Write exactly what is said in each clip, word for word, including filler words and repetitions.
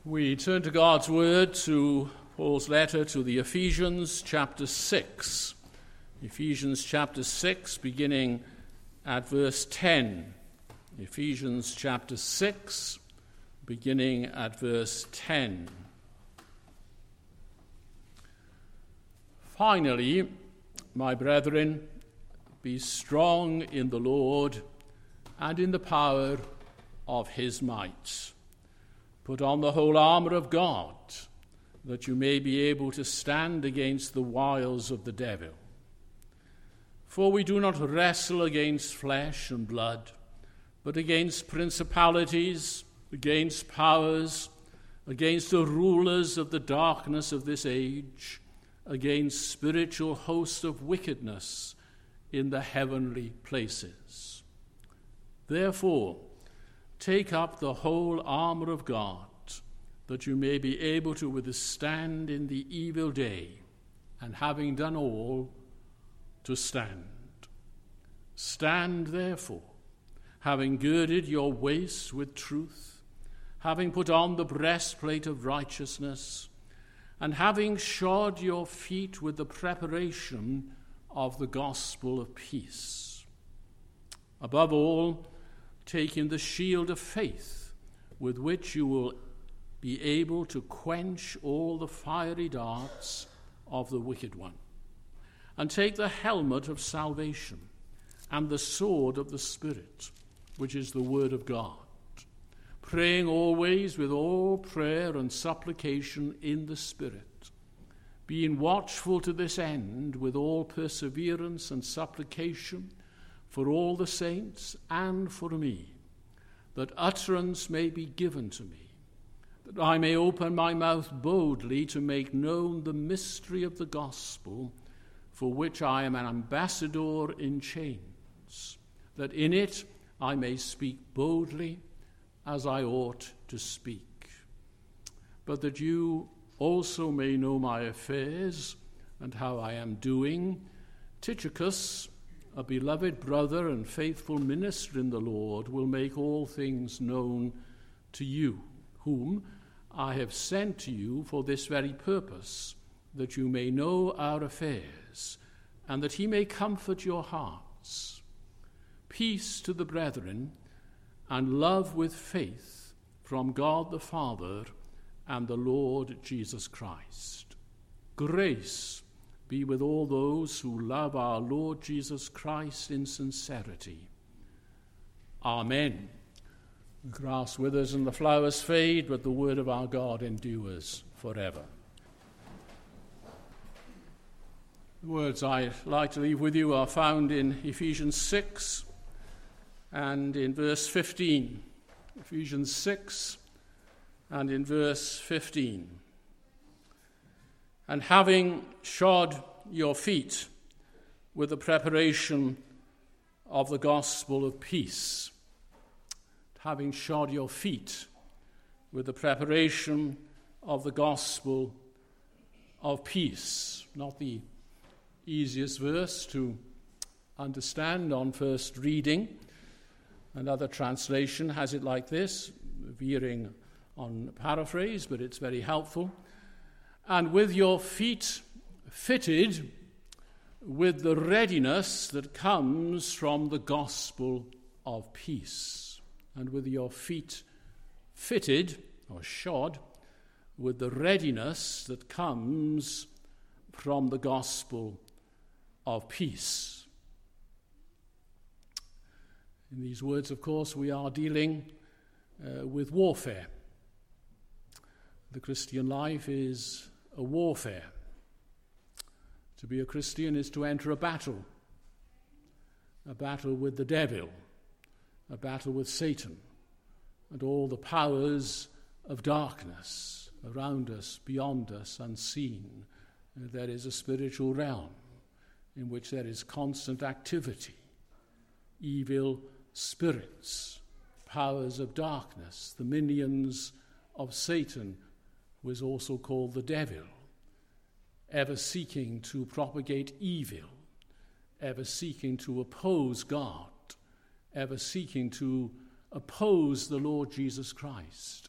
We turn to God's Word, to Paul's letter to the Ephesians, chapter six. Ephesians chapter six, beginning at verse ten. Ephesians chapter six, beginning at verse ten. Finally, my brethren, be strong in the Lord and in the power of his might. Put on the whole armor of God, that you may be able to stand against the wiles of the devil. For we do not wrestle against flesh and blood, but against principalities, against powers, against the rulers of the darkness of this age, against spiritual hosts of wickedness in the heavenly places. Therefore, take up the whole armor of God, that you may be able to withstand in the evil day, and having done all, to stand. Stand therefore, having girded your waist with truth, having put on the breastplate of righteousness, and having shod your feet with the preparation of the gospel of peace. Above all, taking the shield of faith, with which you will be able to quench all the fiery darts of the wicked one. And take the helmet of salvation and the sword of the Spirit, which is the word of God, praying always with all prayer and supplication in the Spirit, being watchful to this end with all perseverance and supplication for all the saints and for me, that utterance may be given to me, that I may open my mouth boldly to make known the mystery of the gospel, for which I am an ambassador in chains, that in it I may speak boldly as I ought to speak. But that you also may know my affairs and how I am doing, Tychicus, a beloved brother and faithful minister in the Lord, will make all things known to you, whom I have sent to you for this very purpose, that you may know our affairs, and that he may comfort your hearts. Peace to the brethren, and love with faith from God the Father and the Lord Jesus Christ. Grace be with all those who love our Lord Jesus Christ in sincerity. Amen. The grass withers and the flowers fade, but the word of our God endures forever. The words I'd like to leave with you are found in Ephesians six and in verse fifteen. Ephesians six and in verse fifteen. And having shod your feet with the preparation of the gospel of peace. Having shod your feet with the preparation of the gospel of peace. Not the easiest verse to understand on first reading. Another translation has it like this, veering on paraphrase, but it's very helpful. And with your feet fitted with the readiness that comes from the gospel of peace. And with your feet fitted or shod with the readiness that comes from the gospel of peace. In these words, of course, we are dealing uh, with warfare. The Christian life is a warfare. To be a Christian is to enter a battle, a battle with the devil, a battle with Satan, and all the powers of darkness around us, beyond us, unseen. There is a spiritual realm in which there is constant activity, evil spirits, powers of darkness, the minions of Satan, who is also called the devil, ever seeking to propagate evil, ever seeking to oppose God, ever seeking to oppose the Lord Jesus Christ,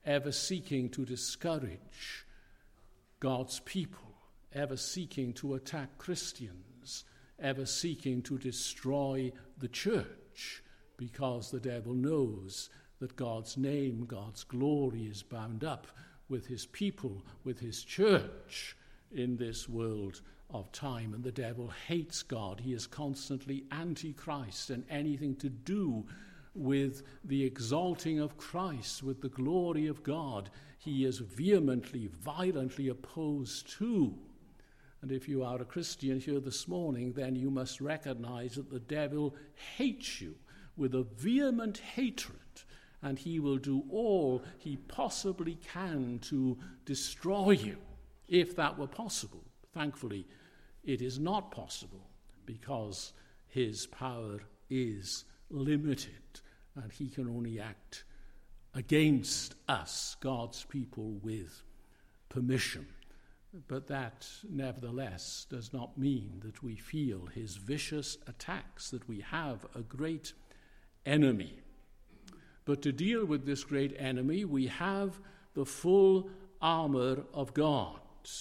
ever seeking to discourage God's people, ever seeking to attack Christians, ever seeking to destroy the church, because the devil knows that God's name, God's glory is bound up with his people, with his church in this world of time. And the devil hates God. He is constantly anti-Christ, and anything to do with the exalting of Christ, with the glory of God, he is vehemently, violently opposed to. And if you are a Christian here this morning, then you must recognize that the devil hates you with a vehement hatred, and he will do all he possibly can to destroy you, if that were possible. Thankfully, it is not possible, because his power is limited, and he can only act against us, God's people, with permission. But that, nevertheless, does not mean that we feel his vicious attacks, that we have a great enemy. But to deal with this great enemy, we have the full armor of God.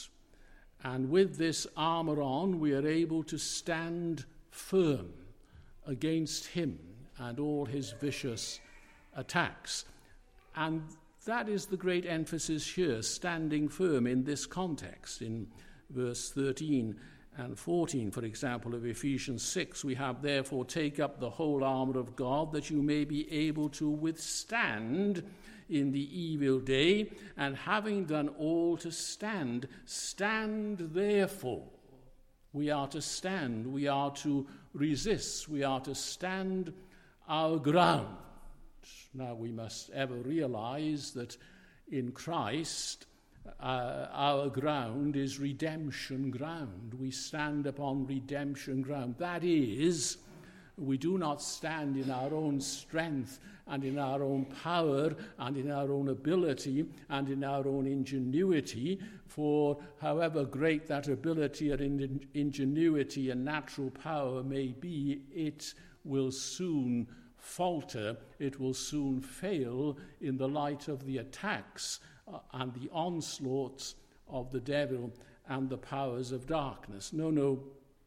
And with this armor on, we are able to stand firm against him and all his vicious attacks. And that is the great emphasis here, standing firm in this context. In verse thirteen and fourteen, for example, of Ephesians six, we have, therefore, take up the whole armor of God, that you may be able to withstand in the evil day, and having done all to stand, stand therefore. We are to stand, we are to resist, we are to stand our ground. Now, we must ever realize that in Christ, uh, our ground is redemption ground. We stand upon redemption ground. That is, we do not stand in our own strength and in our own power and in our own ability and in our own ingenuity, for however great that ability or in- ingenuity and natural power may be, it will soon falter, it will soon fail in the light of the attacks uh, and the onslaughts of the devil and the powers of darkness. No, no,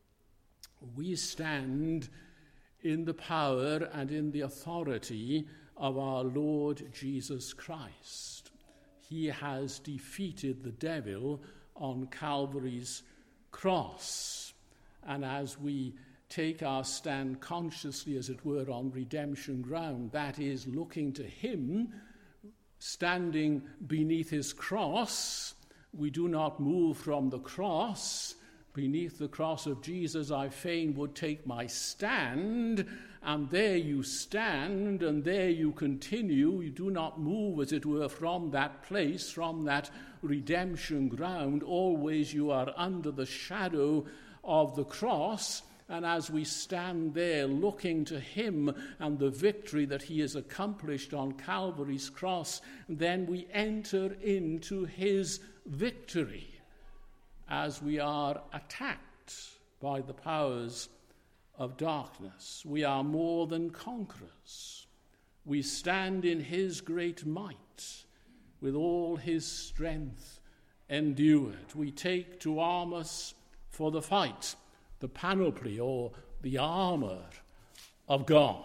we stand in the power and in the authority of our Lord Jesus Christ. He has defeated the devil on Calvary's cross. And as we take our stand consciously, as it were, on redemption ground, that is, looking to him, standing beneath his cross, we do not move from the cross. Beneath the cross of Jesus, I fain would take my stand, and there you stand, and there you continue. You do not move, as it were, from that place, from that redemption ground. Always you are under the shadow of the cross, and as we stand there looking to him and the victory that he has accomplished on Calvary's cross, then we enter into his victory as we are attacked by the powers of darkness. We are more than conquerors. We stand in his great might, with all his strength endured. We take to arm us for the fight the panoply or the armor of God.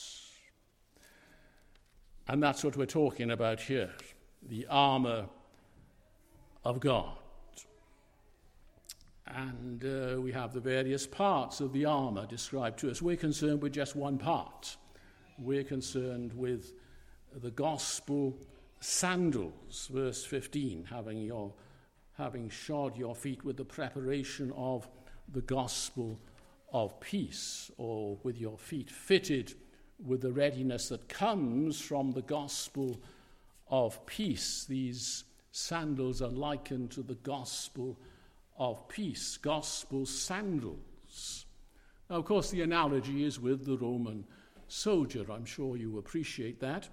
And that's what we're talking about here, the armor of God. And uh, we have the various parts of the armor described to us. We're concerned with just one part. We're concerned with the gospel sandals, verse fifteen, having your having shod your feet with the preparation of the gospel of peace, or with your feet fitted with the readiness that comes from the gospel of peace. These sandals are likened to the gospel of peace, gospel sandals. Now, of course, the analogy is with the Roman soldier. I'm sure you appreciate that.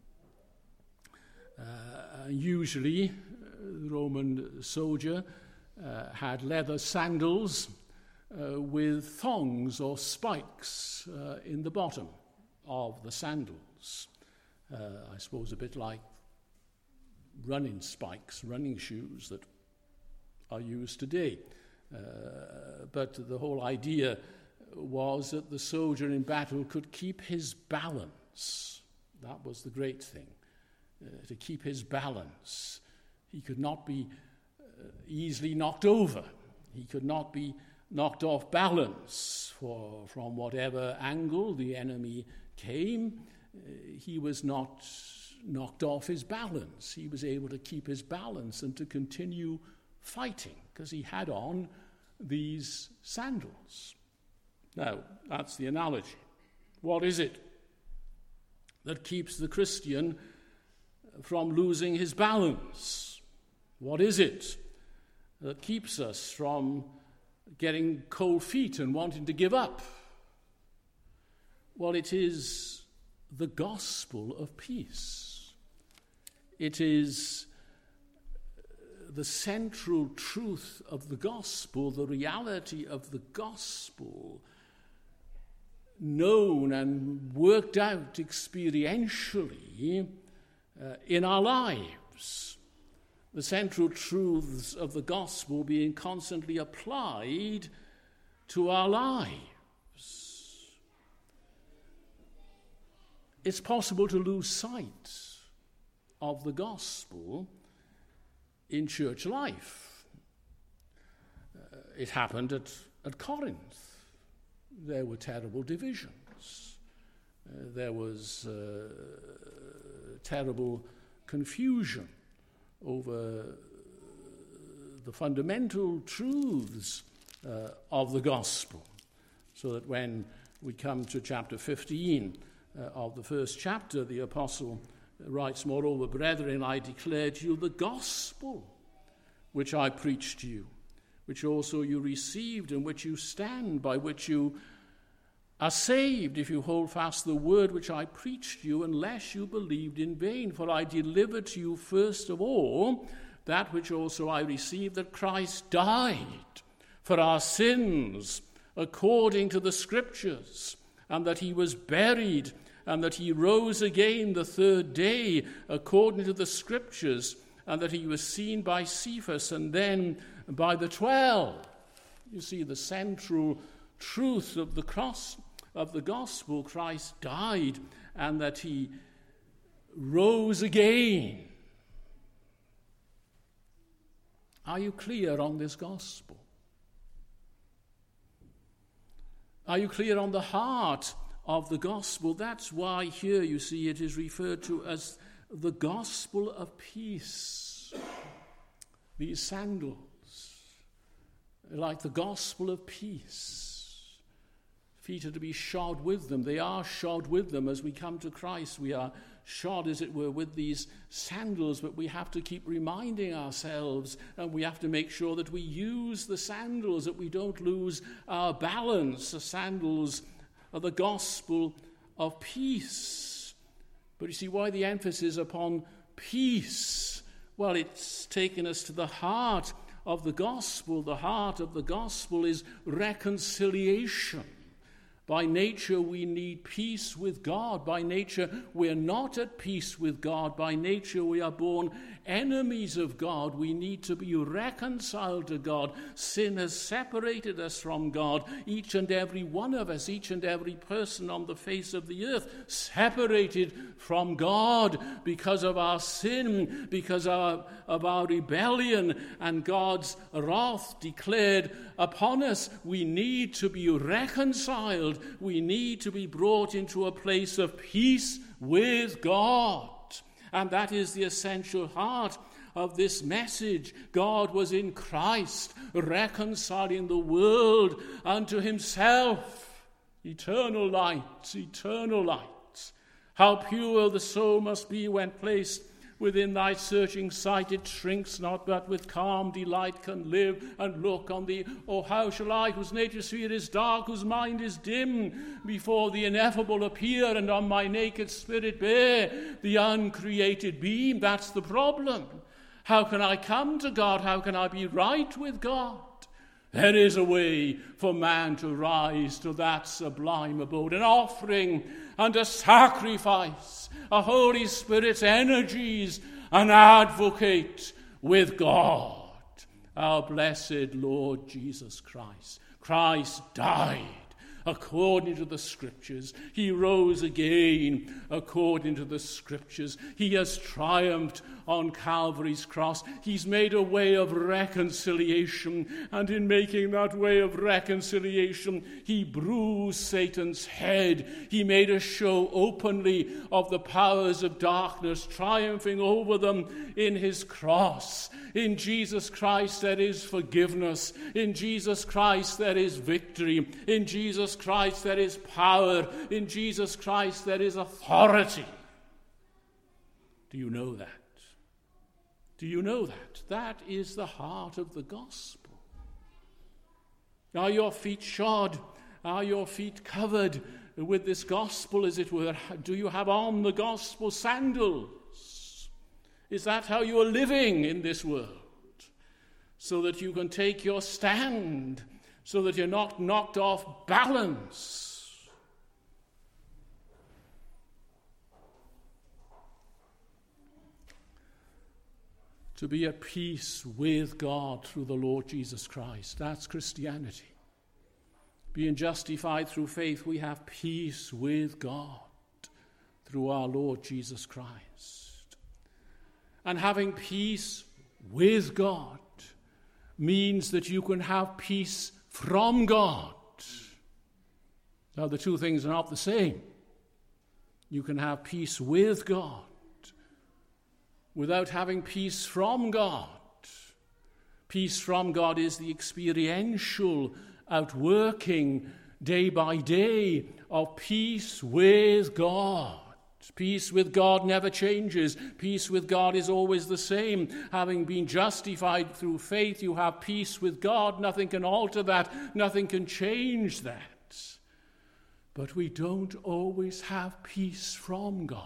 Uh, usually, the Roman soldier uh, had leather sandals uh, with thongs or spikes uh, in the bottom of the sandals. Uh, I suppose a bit like running spikes, running shoes that are used today. Uh, but the whole idea was that the soldier in battle could keep his balance. That was the great thing, uh, to keep his balance. He could not be uh, easily knocked over. He could not be knocked off balance for, from whatever angle the enemy came. Uh, he was not knocked off his balance. He was able to keep his balance and to continue fighting because he had on these sandals. Now, that's the analogy. What is it that keeps the Christian from losing his balance? What is it that keeps us from getting cold feet and wanting to give up? Well, it is the gospel of peace. It is the central truth of the gospel, the reality of the gospel, known and worked out experientially uh, in our lives. The central truths of the gospel being constantly applied to our lives. It's possible to lose sight of the gospel in church life. Uh, it happened at, at Corinth. There were terrible divisions. Uh, there was uh, terrible confusion over the fundamental truths uh, of the gospel. So that when we come to chapter fifteen uh, of the first chapter, the apostle writes, "Moreover, brethren, I declare to you the gospel which I preached to you, which also you received, in which you stand, by which you are saved, if you hold fast the word which I preached to you, unless you believed in vain. For I delivered to you first of all that which also I received, that Christ died for our sins according to the Scriptures, and that he was buried, and that he rose again the third day according to the Scriptures, and that he was seen by Cephas and then by the twelve." You see, the central truth of the cross of the gospel: Christ died and that he rose again. Are you clear on this gospel? Are you clear on the heart of the gospel? That's why here, you see, it is referred to as the gospel of peace. These sandals, like the gospel of peace. Feet are to be shod with them. They are shod with them as we come to Christ. We are shod, as it were, with these sandals, but we have to keep reminding ourselves, and we have to make sure that we use the sandals, that we don't lose our balance. The sandals are the gospel of peace. But you see, why the emphasis upon peace? Well, it's taken us to the heart of the gospel. The heart of the gospel is reconciliation. By nature, we need peace with God. By nature, we're not at peace with God. By nature, we are born enemies of God. We need to be reconciled to God. Sin has separated us from God. Each and every one of us, each and every person on the face of the earth, separated from God because of our sin, because of, of our rebellion, and God's wrath declared upon us. We need to be reconciled. We need to be brought into a place of peace with God. And that is the essential heart of this message. God was in Christ, reconciling the world unto himself. Eternal light, eternal light. How pure the soul must be when placed within thy searching sight. It shrinks not, but with calm delight can live and look on thee. Oh, how shall I, whose nature sphere is dark, whose mind is dim, before the ineffable appear, and on my naked spirit bear the uncreated beam? That's the problem. How can I come to God? How can I be right with God? There is a way for man to rise to that sublime abode, an offering and a sacrifice, a Holy Spirit's energies an advocate with God, our blessed Lord Jesus Christ. Christ died according to the Scriptures. He rose again according to the Scriptures. He has triumphed on Calvary's cross. He's made a way of reconciliation, and in making that way of reconciliation, he bruised Satan's head. He made a show openly of the powers of darkness, triumphing over them in his cross. In Jesus Christ there is forgiveness. In Jesus Christ there is victory. In Jesus Christ there is power. In Jesus Christ there is authority. Do you know that? Do you know that? That is the heart of the gospel. Are your feet shod? Are your feet covered with this gospel, as it were? Do you have on the gospel sandals? Is that how you are living in this world? So that you can take your stand, so that you're not knocked off balance. To be at peace with God through the Lord Jesus Christ. That's Christianity. Being justified through faith, we have peace with God through our Lord Jesus Christ. And having peace with God means that you can have peace from God. Now, the two things are not the same. You can have peace with God without having peace from God. Peace from God is the experiential outworking day by day of peace with God. Peace with God never changes. Peace with God is always the same. Having been justified through faith, you have peace with God. Nothing can alter that. Nothing can change that. But we don't always have peace from God.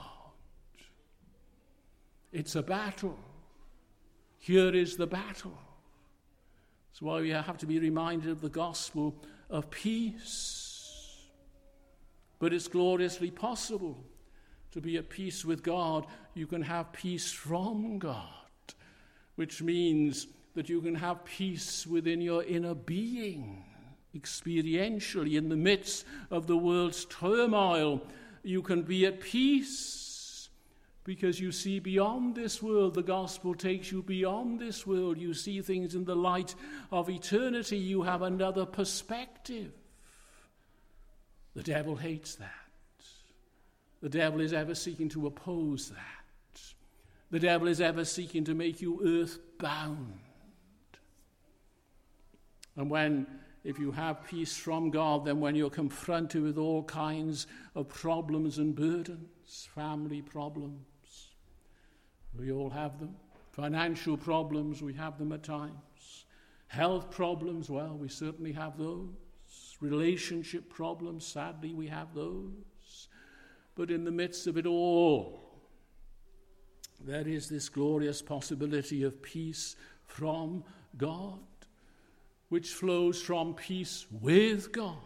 It's a battle. Here is the battle. That's why we have to be reminded of the gospel of peace. But it's gloriously possible to be at peace with God. You can have peace from God, which means that you can have peace within your inner being, experientially, in the midst of the world's turmoil. You can be at peace because you see beyond this world. The gospel takes you beyond this world. You see things in the light of eternity. You have another perspective. The devil hates that. The devil is ever seeking to oppose that. The devil is ever seeking to make you earthbound. And when, if you have peace from God, then when you're confronted with all kinds of problems and burdens, family problems, we all have them. Financial problems, we have them at times. Health problems, well, we certainly have those. Relationship problems, sadly, we have those. But in the midst of it all, there is this glorious possibility of peace from God, which flows from peace with God.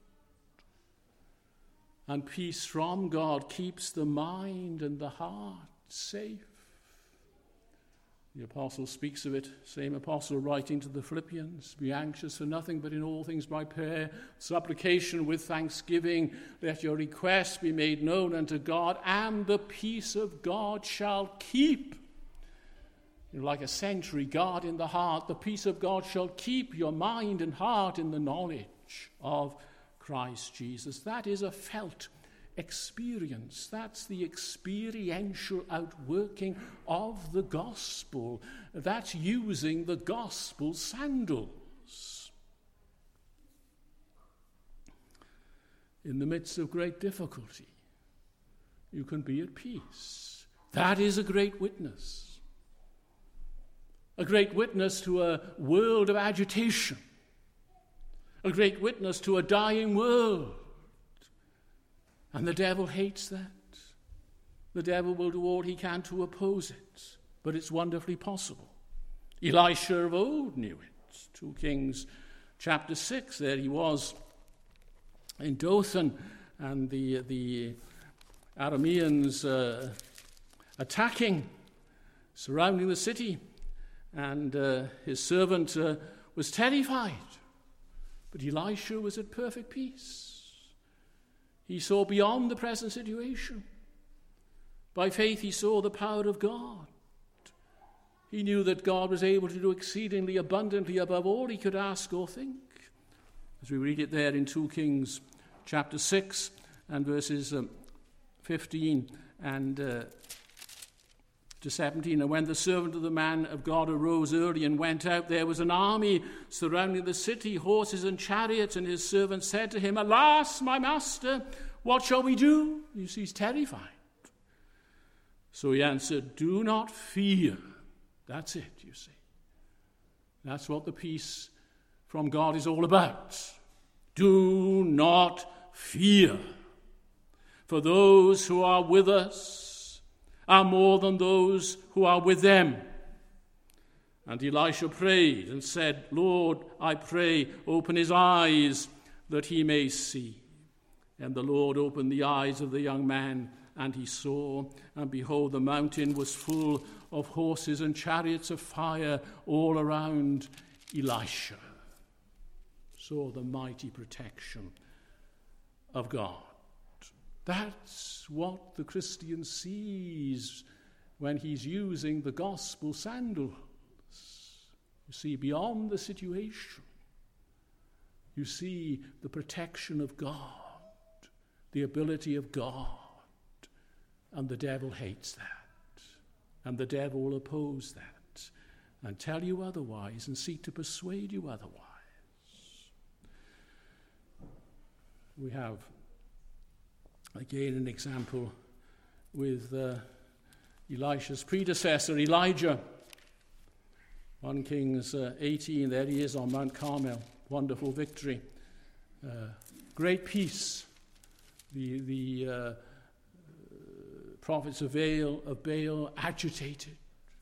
And peace from God keeps the mind and the heart safe. The apostle speaks of it, same apostle writing to the Philippians, be anxious for nothing, but in all things by prayer, supplication with thanksgiving, let your requests be made known unto God, and the peace of God shall keep. You know, like a sentry guard in the heart, the peace of God shall keep your mind and heart in the knowledge of Christ Jesus. That is a felt experience. That's the experiential outworking of the gospel. That's using the gospel sandals. In the midst of great difficulty, you can be at peace. That is a great witness. A great witness to a world of agitation. A great witness to a dying world. And the devil hates that. The devil will do all he can to oppose it. But it's wonderfully possible. Elisha of old knew it. two Kings chapter six, there he was in Dothan, and the, the Arameans uh, attacking. surrounding the city, and uh, his servant uh, was terrified. But Elisha was at perfect peace. He saw beyond the present situation. By faith he saw the power of God. He knew that God was able to do exceedingly abundantly above all he could ask or think. As we read it there in Second Kings chapter six and verses um, fifteen and uh, to seventeen. And when the servant of the man of God arose early and went out, there was an army surrounding the city, horses and chariots, and his servant said to him, "Alas, my master, what shall we do?" You see, he's terrified. So he answered, "Do not fear." That's it, you see. That's what the peace from God is all about. Do not fear. For those who are with us are more than those who are with them. And Elisha prayed and said, "Lord, I pray, open his eyes that he may see." And the Lord opened the eyes of the young man, and he saw, and behold, the mountain was full of horses and chariots of fire all around Elisha. Saw the mighty protection of God. That's what the Christian sees when he's using the gospel sandals. You see, beyond the situation, you see the protection of God, the ability of God, and the devil hates that. And the devil will oppose that and tell you otherwise and seek to persuade you otherwise. We have, again, an example with uh, Elisha's predecessor, Elijah. First Kings uh, eighteen, there he is on Mount Carmel. Wonderful victory. Uh, great peace. The, the uh, prophets of Baal, of Baal agitated,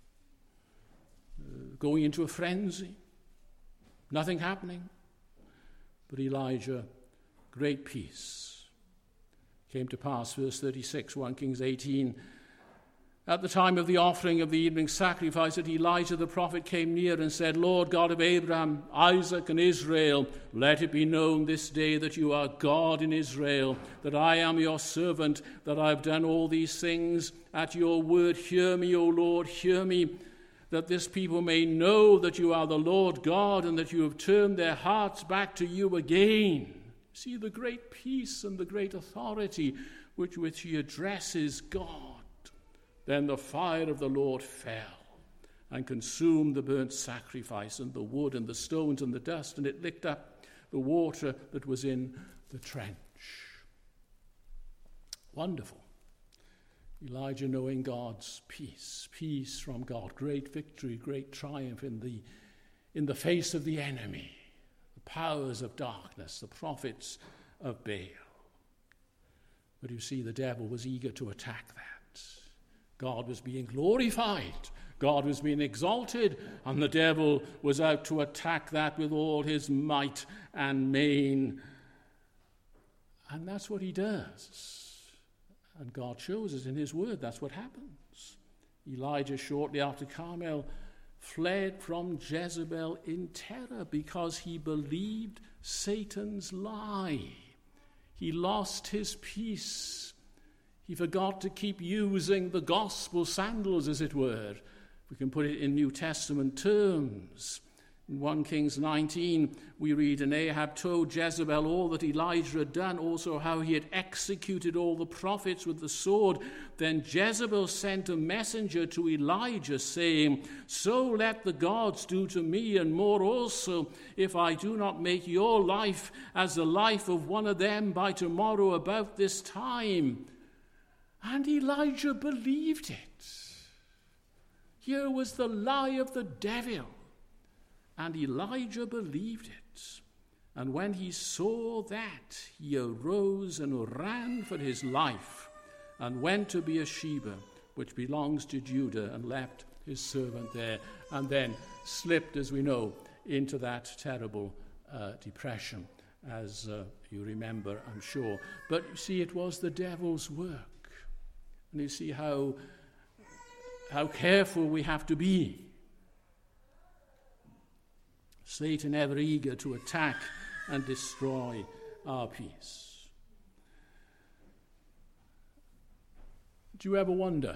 uh, going into a frenzy. Nothing happening. But Elijah, great peace. Came to pass, verse thirty-six, First Kings eighteen. At the time of the offering of the evening sacrifice, that Elijah the prophet came near and said, "Lord God of Abraham, Isaac, and Israel, let it be known this day that you are God in Israel, that I am your servant, that I have done all these things at your word. Hear me, O Lord, hear me, that this people may know that you are the Lord God, and that you have turned their hearts back to you again." See the great peace and the great authority with which he addresses God. Then the fire of the Lord fell and consumed the burnt sacrifice and the wood and the stones and the dust, and it licked up the water that was in the trench. Wonderful. Elijah knowing God's peace, peace from God, great victory, great triumph in the, in the face of the enemy, the powers of darkness, the prophets of Baal. But you see, the devil was eager to attack that. God was being glorified. God was being exalted. And the devil was out to attack that with all his might and main. And that's what he does. And God shows us in his word that's what happens. Elijah, shortly after Carmel, fled from Jezebel in terror because he believed Satan's lie. He lost his peace. He forgot to keep using the gospel sandals, as it were. We can put it in New Testament terms. In First Kings nineteen, we read, "And Ahab told Jezebel all that Elijah had done, also how he had executed all the prophets with the sword. Then Jezebel sent a messenger to Elijah, saying, 'So let the gods do to me, and more also, if I do not make your life as the life of one of them by tomorrow about this time.'" And Elijah believed it. Here was the lie of the devil. And Elijah believed it. And when he saw that, he arose and ran for his life and went to Beersheba, which belongs to Judah, and left his servant there, and then slipped, as we know, into that terrible uh, depression, as uh, you remember, I'm sure. But you see, it was the devil's work. And you see how, how careful we have to be. Satan ever eager to attack and destroy our peace. Do you ever wonder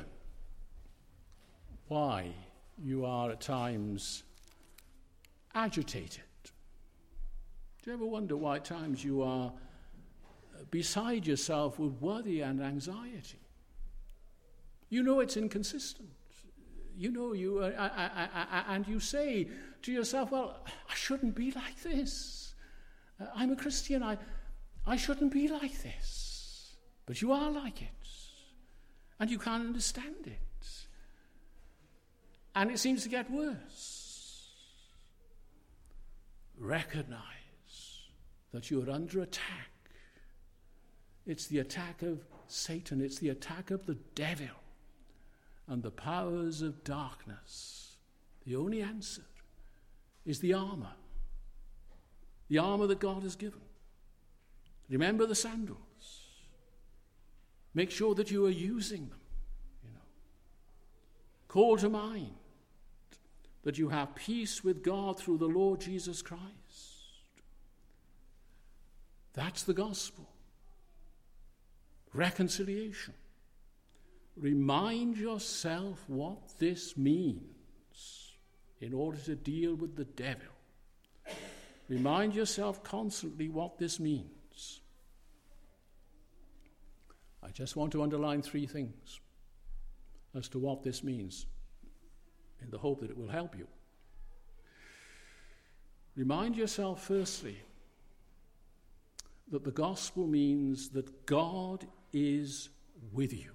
why you are at times agitated? Do you ever wonder why at times you are beside yourself with worry and anxiety? You know it's inconsistent. You know you, uh, I, I, I, and you say to yourself, well, I shouldn't be like this. Uh, I'm a Christian. I, I shouldn't be like this. But you are like it. And you can't understand it. And it seems to get worse. Recognize that you are under attack. It's the attack of Satan. It's the attack of the devil and the powers of darkness. The only answer is the armor. The armor that God has given. Remember the sandals. Make sure that you are using them. You know. Call to mind that you have peace with God through the Lord Jesus Christ. That's the gospel. Reconciliation. Remind yourself what this means in order to deal with the devil. Remind yourself constantly what this means. I just want to underline three things as to what this means, in the hope that it will help you. Remind yourself, firstly, that the gospel means that God is with you.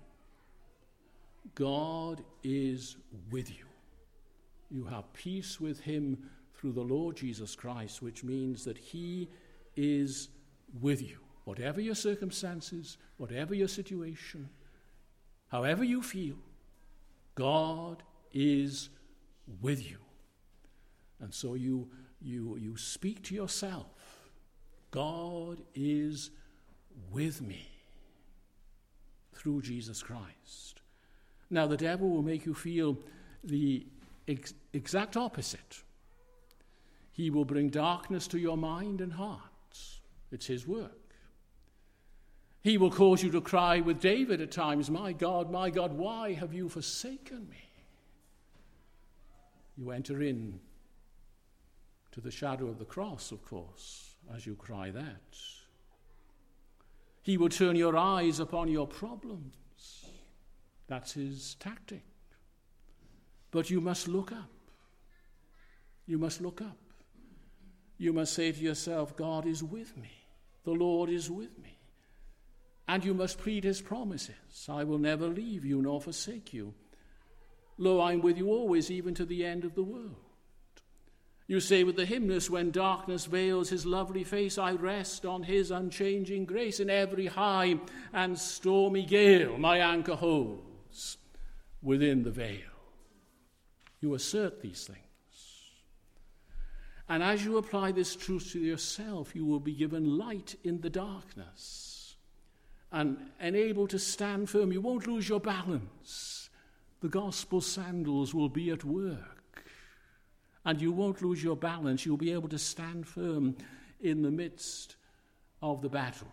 God is with you. You have peace with him through the Lord Jesus Christ, which means that he is with you. Whatever your circumstances, whatever your situation, however you feel, God is with you. And so you, you, you speak to yourself, God is with me through Jesus Christ. Now, the devil will make you feel the ex- exact opposite. He will bring darkness to your mind and heart. It's his work. He will cause you to cry with David at times, my God, my God, why have you forsaken me? You enter in to the shadow of the cross, of course, as you cry that. He will turn your eyes upon your problems. That's his tactic. But you must look up. You must look up. You must say to yourself, God is with me. The Lord is with me. And you must plead his promises. I will never leave you nor forsake you. Lo, I'm with you always, even to the end of the world. You say with the hymnist, when darkness veils his lovely face, I rest on his unchanging grace. In every high and stormy gale, my anchor holds within the veil. You assert these things. And as you apply this truth to yourself, you will be given light in the darkness and, and able to stand firm. You won't lose your balance. The gospel sandals will be at work. And you won't lose your balance. You'll be able to stand firm in the midst of the battle.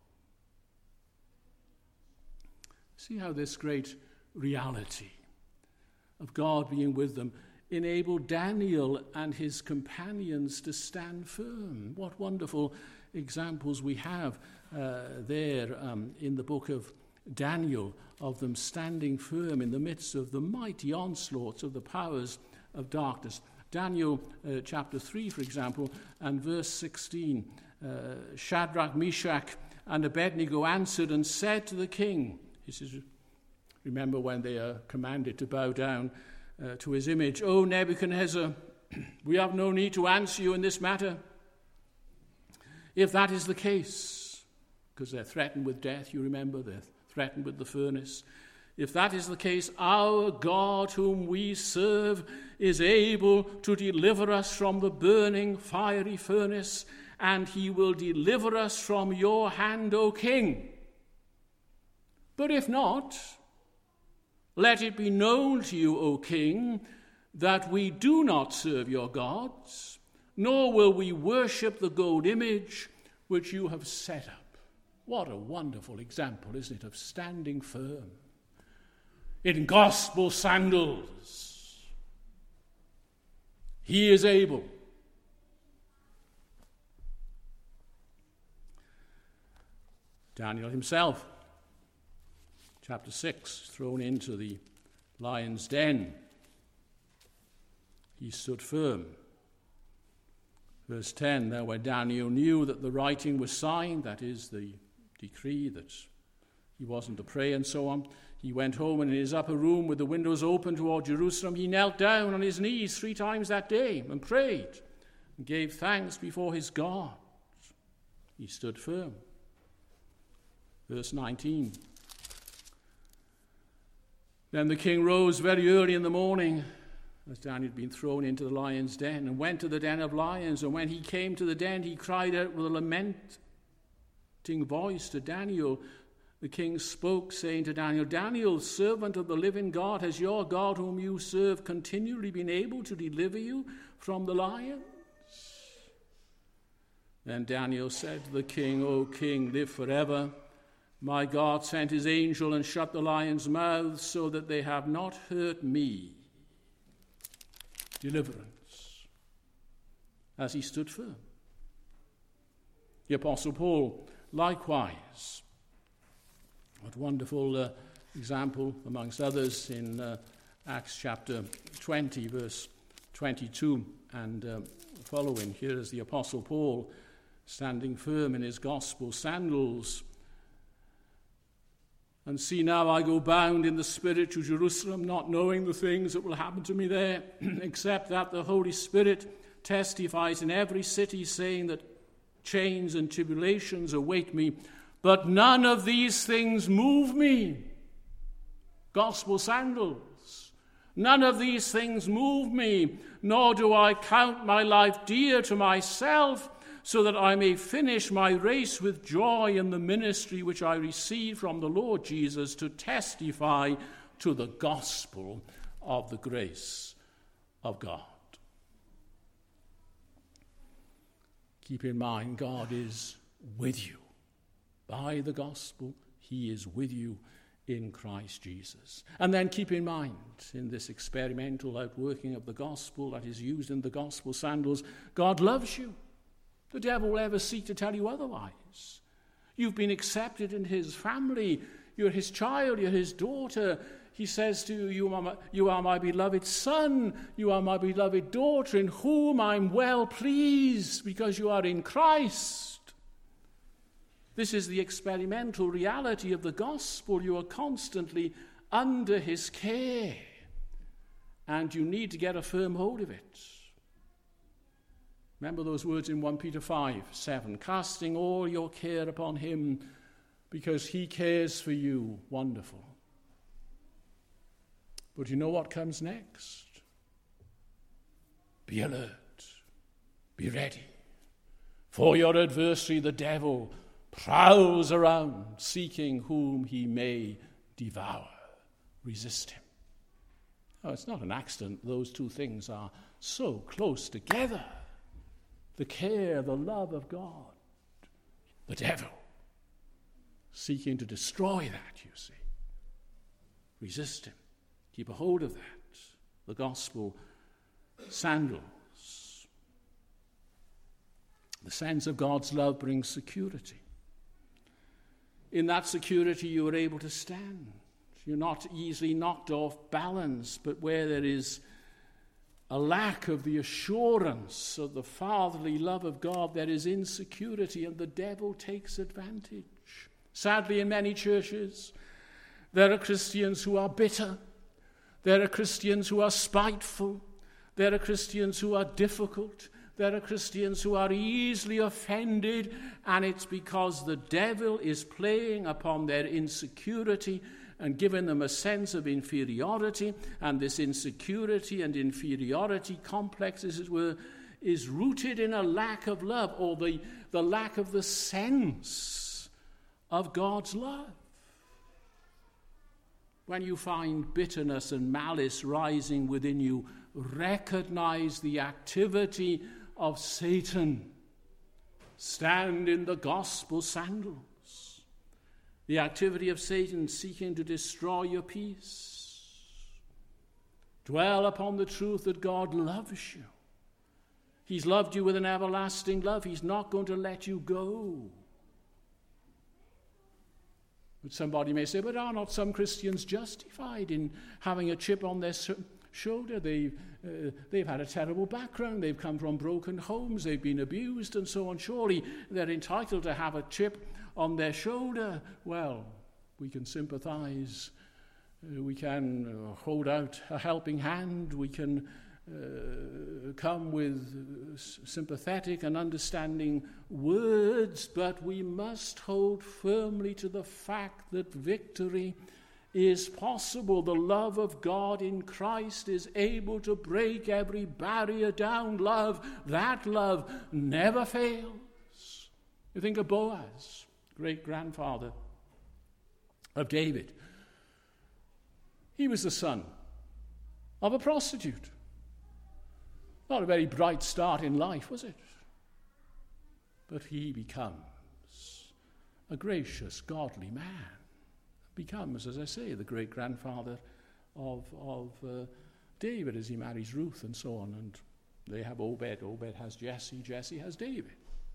See how this great reality of God being with them enabled Daniel and his companions to stand firm. What wonderful examples we have uh, there um, in the book of Daniel of them standing firm in the midst of the mighty onslaughts of the powers of darkness. Daniel uh, chapter three, for example, and verse sixteen, uh, Shadrach, Meshach, and Abednego answered and said to the king, he says, remember when they are commanded to bow down uh, to his image, O Nebuchadnezzar, we have no need to answer you in this matter. If that is the case, because they're threatened with death, you remember, they're threatened with the furnace. If that is the case, our God whom we serve is able to deliver us from the burning fiery furnace, and he will deliver us from your hand, O king. But if not, Let it be known to you, O king, that we do not serve your gods, nor will we worship the gold image which you have set up. What a wonderful example, isn't it, of standing firm in gospel sandals. He is able. Daniel himself, chapter six, thrown into the lion's den. He stood firm. Verse ten, there where Daniel knew that the writing was signed, that is the decree that he wasn't to pray and so on, he went home, and in his upper room with the windows open toward Jerusalem, he knelt down on his knees three times that day and prayed and gave thanks before his God. He stood firm. Verse nineteen, then the king rose very early in the morning, as Daniel had been thrown into the lion's den, and went to the den of lions. And when he came to the den, he cried out with a lamenting voice to Daniel. The king spoke, saying to Daniel, Daniel, servant of the living God, has your God whom you serve continually been able to deliver you from the lions? Then Daniel said to the king, O king, live forever. My God sent his angel and shut the lions' mouths so that they have not hurt me. Deliverance, as he stood firm. The Apostle Paul, likewise, what wonderful uh, example, amongst others, in uh, Acts chapter twenty, verse twenty-two and uh, following. Here is the Apostle Paul standing firm in his gospel sandals. And see, now I go bound in the Spirit to Jerusalem, not knowing the things that will happen to me there, except that the Holy Spirit testifies in every city, saying that chains and tribulations await me. But none of these things move me. Gospel sandals. None of these things move me, nor do I count my life dear to myself, so that I may finish my race with joy in the ministry which I received from the Lord Jesus to testify to the gospel of the grace of God. Keep in mind, God is with you. By the gospel, he is with you in Christ Jesus. And then keep in mind, in this experimental outworking of the gospel that is used in the gospel sandals, God loves you. The devil will ever seek to tell you otherwise. You've been accepted in his family. You're his child. You're his daughter. He says to you, you are, my, you are my beloved son. You are my beloved daughter, in whom I'm well pleased, because you are in Christ. This is the experimental reality of the gospel. You are constantly under his care, and you need to get a firm hold of it. Remember those words in First Peter five, seven, casting all your care upon him because he cares for you. Wonderful. But you know what comes next? Be alert. Be ready. For your adversary, the devil, prowls around seeking whom he may devour. Resist him. Oh, it's not an accident those two things are so close together. The care, the love of God. The devil seeking to destroy that, you see. Resist him. Keep a hold of that. The gospel sandals. The sense of God's love brings security. In that security, you are able to stand. You're not easily knocked off balance, but where there is a lack of the assurance of the fatherly love of God, there is insecurity, and the devil takes advantage. Sadly, in many churches, there are Christians who are bitter. There are Christians who are spiteful. There are Christians who are difficult. There are Christians who are easily offended, and it's because the devil is playing upon their insecurity and giving them a sense of inferiority, and this insecurity and inferiority complex, as it were, is rooted in a lack of love, or the, the lack of the sense of God's love. when you find bitterness and malice rising within you, recognize the activity of Satan. Stand in the gospel sandals. The activity of Satan seeking to destroy your peace. Dwell upon the truth that God loves you. He's loved you with an everlasting love. He's not going to let you go. But somebody may say, but are not some Christians justified in having a chip on their shoulder? They've, uh, they've had a terrible background. They've come from broken homes. They've been abused and so on. Surely they're entitled to have a chip on their shoulder. Well, we can sympathize. Uh, we can uh, hold out a helping hand. We can uh, come with uh, sympathetic and understanding words, but we must hold firmly to the fact that victory is possible. The love of God in Christ is able to break every barrier down. Love, that love never fails. You think of Boaz, great-grandfather of David. He was the son of a prostitute. Not a very bright start in life, was it? But he becomes a gracious, godly man. Becomes, as I say, the great-grandfather of, of uh, David as he marries Ruth and so on. And they have Obed. Obed has Jesse. Jesse has David.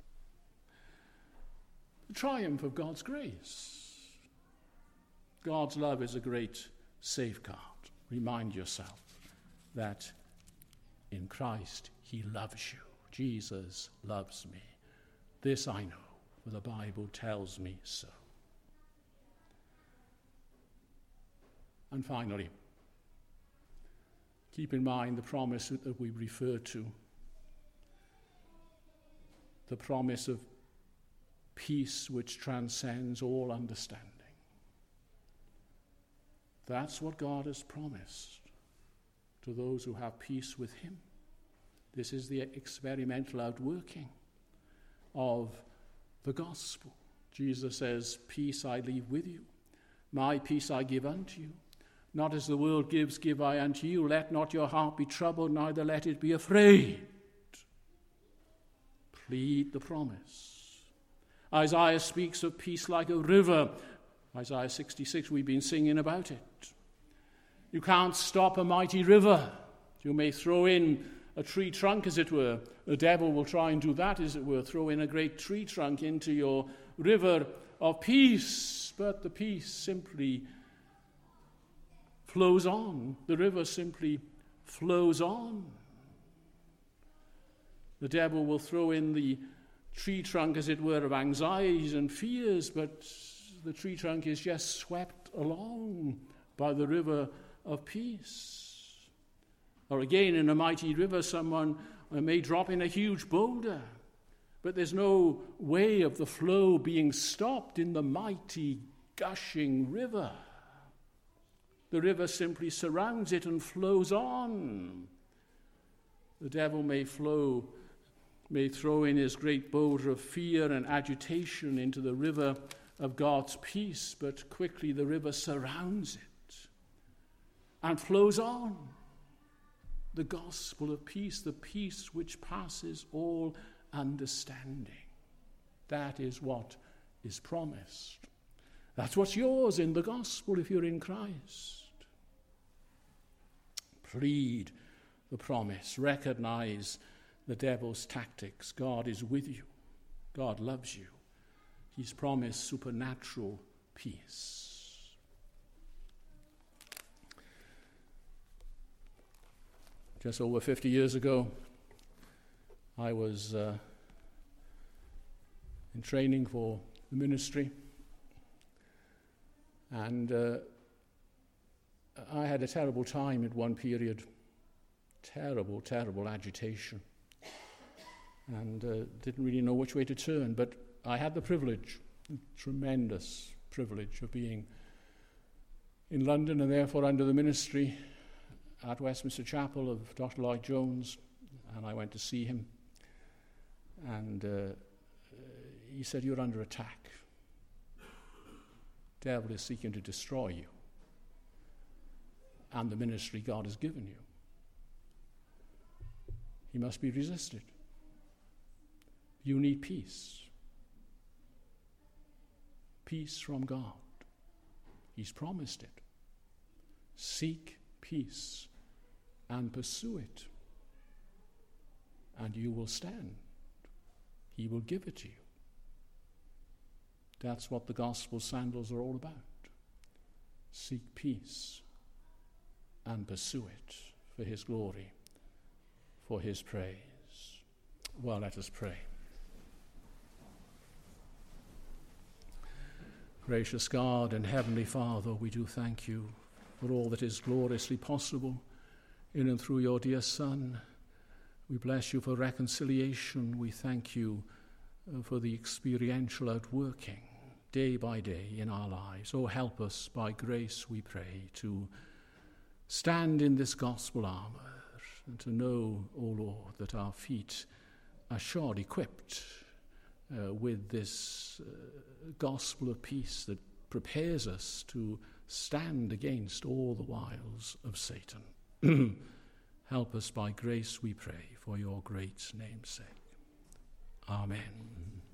The triumph of God's grace. God's love is a great safeguard. Remind yourself that in Christ he loves you. Jesus loves me. This I know, for the Bible tells me so. And finally, keep in mind the promise that we refer to, the promise of peace which transcends all understanding. That's what God has promised to those who have peace with him. This is the experimental outworking of the gospel. Jesus says, peace I leave with you. My peace I give unto you. Not as the world gives, give I unto you. Let not your heart be troubled, neither let it be afraid. Plead the promise. Isaiah speaks of peace like a river. Isaiah sixty-six, we've been singing about it. You can't stop a mighty river. You may throw in a tree trunk, as it were. The devil will try and do that, as it were, throw in a great tree trunk into your river of peace. But the peace simply flows on. The river simply flows on. The devil will throw in the tree trunk, as it were, of anxieties and fears, but the tree trunk is just swept along by the river of peace. Or again, in a mighty river, someone may drop in a huge boulder, but there's no way of the flow being stopped in the mighty, gushing river. The river simply surrounds it and flows on. The devil may flow, may throw in his great boulder of fear and agitation into the river of God's peace, but quickly the river surrounds it and flows on. The gospel of peace, the peace which passes all understanding. That is what is promised. That's what's yours in the gospel if you're in Christ. Plead the promise. Recognize the devil's tactics. God is with you. God loves you. He's promised supernatural peace. Just over fifty years ago, I was uh, in training for the ministry, and uh, I had a terrible time at one period, terrible, terrible agitation, and uh, didn't really know which way to turn, but I had the privilege, tremendous privilege of being in London and therefore under the ministry at Westminster Chapel of Doctor Lloyd Jones, and I went to see him, and uh, he said, "You're under attack. The devil is seeking to destroy you." and the ministry God has given you. He must be resisted. You need peace. Peace from God. He's promised it. Seek peace and pursue it, and you will stand. He will give it to you. That's what the gospel sandals are all about. Seek peace and pursue it for his glory, for his praise. Well, let us pray. Gracious God and Heavenly Father, we do thank you for all that is gloriously possible in and through your dear Son. We bless you for reconciliation. We thank you for the experiential outworking day by day in our lives. Oh, help us by grace, we pray, to stand in this gospel armor and to know, O Lord, that our feet are shod, equipped uh, with this uh, gospel of peace that prepares us to stand against all the wiles of Satan. Help us by grace, we pray, for your great name's sake. Amen.